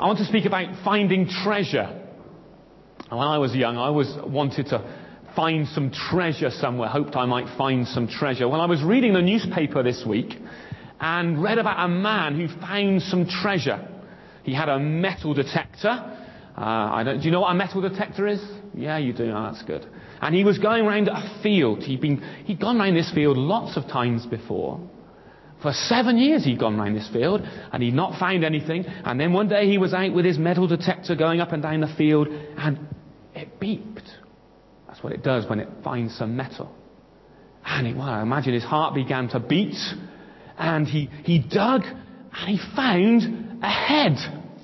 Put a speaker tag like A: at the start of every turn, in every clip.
A: I want to speak about finding treasure. And when I was young, I always wanted to find some treasure somewhere, hoped I might find some treasure. Well, I was reading the newspaper this week and read about a man who found some treasure. He had a metal detector. Do you know what a metal detector is? Yeah, you do. Oh, that's good. And he was going around a field. He'd gone around this field lots of times before. For 7 years he'd gone around this field and he'd not found anything. And then one day he was out with his metal detector going up and down the field and it beeped. That's what it does when it finds some metal. And I imagine his heart began to beat. And he dug and he found a head.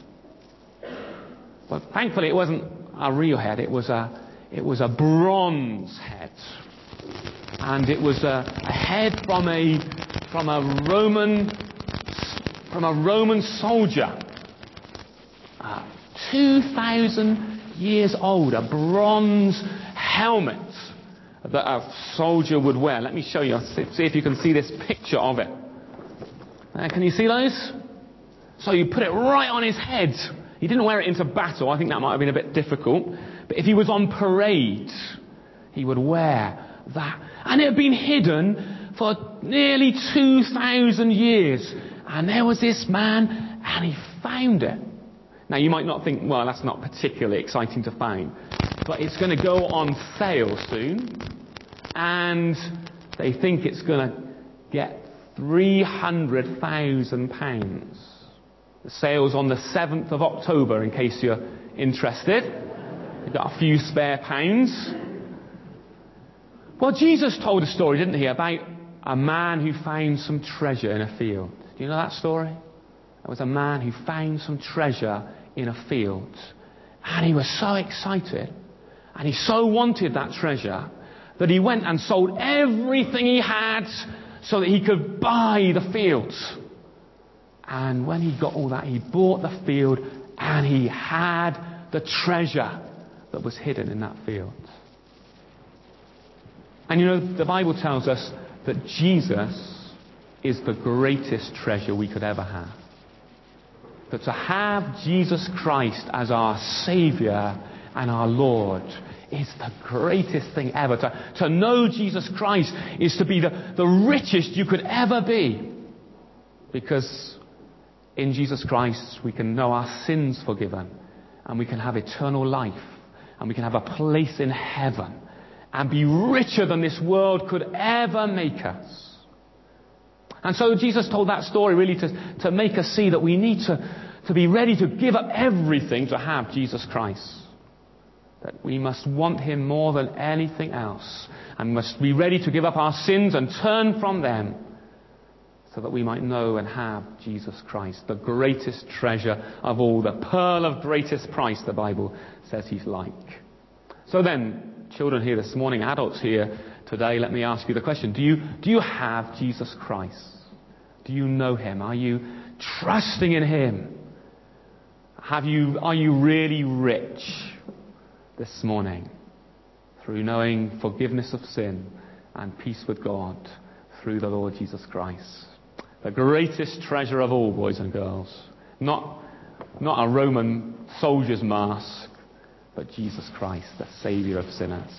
A: But thankfully it wasn't a real head. It was a bronze head. And it was a head from a Roman soldier. 2,000 years old, a bronze helmet that a soldier would wear. Let me show you. See if you can see this picture of it. Can you see those? So you put it right on his head. He didn't wear it into battle. I think that might have been a bit difficult. But if he was on parade, he would wear that. And it had been hidden for nearly 2,000 years. And there was this man, and he found it. Now, you might not think, well, that's not particularly exciting to find. But it's going to go on sale soon. And they think it's going to get £300,000. The sale's on the 7th of October, in case you're interested. You've got a few spare pounds. Well, Jesus told a story, didn't he, about a man who found some treasure in a field. Do you know that story? There was a man who found some treasure in a field. And he was so excited. And he so wanted that treasure that he went and sold everything he had so that he could buy the field. And when he got all that, he bought the field and he had the treasure that was hidden in that field. And you know, the Bible tells us that Jesus is the greatest treasure we could ever have. That to have Jesus Christ as our Saviour and our Lord is the greatest thing ever. To know Jesus Christ is to be the richest you could ever be. Because in Jesus Christ we can know our sins forgiven. And we can have eternal life. And we can have a place in heaven. And be richer than this world could ever make us. And so Jesus told that story really to make us see that we need to be ready to give up everything to have Jesus Christ. That we must want Him more than anything else. And must be ready to give up our sins and turn from them. So that we might know and have Jesus Christ, the greatest treasure of all, the pearl of greatest price, the Bible says He's like. So then, children here this morning, adults here today, let me ask you the question. Do you have Jesus Christ? Do you know Him? Are you trusting in Him? Are you really rich this morning through knowing forgiveness of sin and peace with God through the Lord Jesus Christ? The greatest treasure of all, boys and girls. Not a Roman soldier's mask, but Jesus Christ, the Saviour of sinners.